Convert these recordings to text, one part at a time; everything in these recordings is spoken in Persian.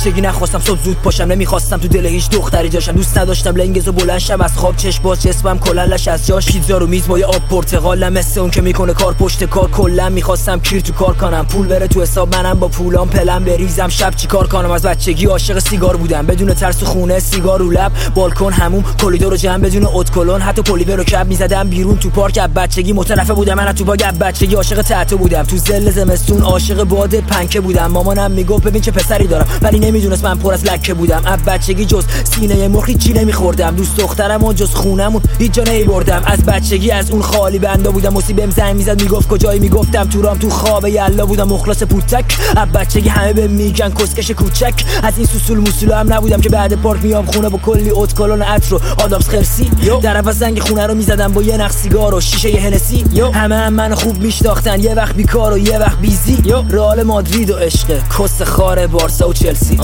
بچگی نخواستم صبح زود پاشم، نمیخواستم تو دل هیچ دختری جاشم، دوست نداشتم لنگزو بلند شم از خواب، چشم باز جسمم کلنش از جاش، پیتزا رو میز با یه آب پرتقالم مثل اون که میکنه کار پشت کار، کلا میخواستم کیر تو کار کنم، پول بره تو حساب، منم با پولام پلم بریزم، شب چیکار کنم. از بچگی عاشق سیگار بودم، بدون ترس خونه سیگار رو لب، بالکن هموم کلیدو رو جمع بدون ادکلون، حتی پلیور رو کب میزدم بیرون تو پارک. از بچگی مترفه بودم من تو باگ، بچگی عاشق تتو بودم، تو زل زمستون عاشق باد پنکه بودم، مامانم میگفت ببین چه پسری دارم، ولی نمیدونست من پر از لکه بودم. از بچگی جز سینه مرغ چی نمیخوردم، دوست دخترم و جز خونمون هیچ جا نمیبردم. از بچگی از اون خالی بندا بودم، موسی بهم زنگ میزد میگفت کجایی، میگفتم تورام، تو خواب یلا بودم مخلص پوتک. از بچگی همه بهم میگن کسکش کوچک، از این سوسول موسولا هم نبودم که بعد پارک میام خونه با کلی ادکلون عطر و آدامس خرسی، در عوض زنگ خونه رو میزدم با یه نخ سیگار و شیشه ی هنسی، همه منو خوب میشناختن، یه وقت بیکار و یه وقت بیزی، رئال مادرید و عشق کس خار بارسا و چلسی.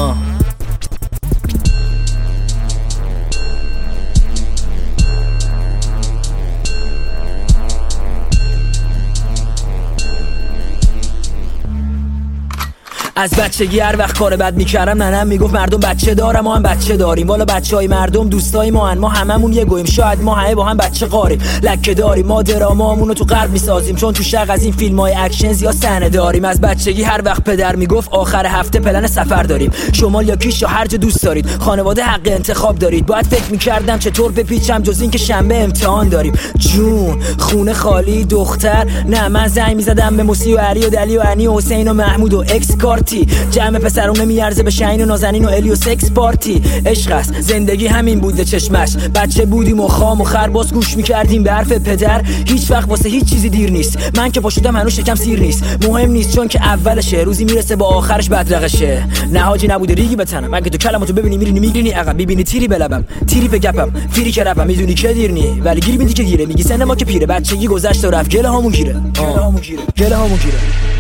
از بچگی هر وقت کار بد میکردم ننم میگفت مردم بچه دارم، ما هم بچه داریم، والا بچهای مردم دوستای ما هن، ما هممون یه گویم، شاید ما همه با هم بچه قاریم، لکه داریم، ما درامامونو تو غرب میسازیم، چون تو شرق از این فیلمای اکشن زیاد صحنه داریم. از بچگی هر وقت پدر میگفت آخر هفته پلن سفر داریم، شمال یا کیش یا هر جا دوست دارید، خانواده حق انتخاب دارید. باید فکر میکردم چطور بپیچم جز این که شنبه امتحان داریم، جون خونه خالی دختر نه، من زنگ میزدم به موسی و علی و دلی و انی و حسین و محمود و اکس کارتی، جمع پسرونه میارزه به شاهین و نازنین و الی و سکس پارتی. عشق است زندگی همین بوده چشمش، بچه بودیم و خام و خرباس گوش میکردیم به حرف پدر، هیچ وقت واسه هیچ چیزی دیر نیست، من که پاشدم هنوز شکم سیر نیست، مهم نیست چون که اولشه، روزی میرسه با آخرش بدرقشه، نه حاجی نبوده ریگی بتنم، اگه تو کلماتو ببینی میرینی میگرینی عقب، میبینی تیری بلبم تیری به گپم فیری که رپم، میدونی که دیر نی ولی گیر میدی که گیره، میگی سن ما که پیره، بچگی گذشت و رفت گله هامون گیره، گله هامون گیره.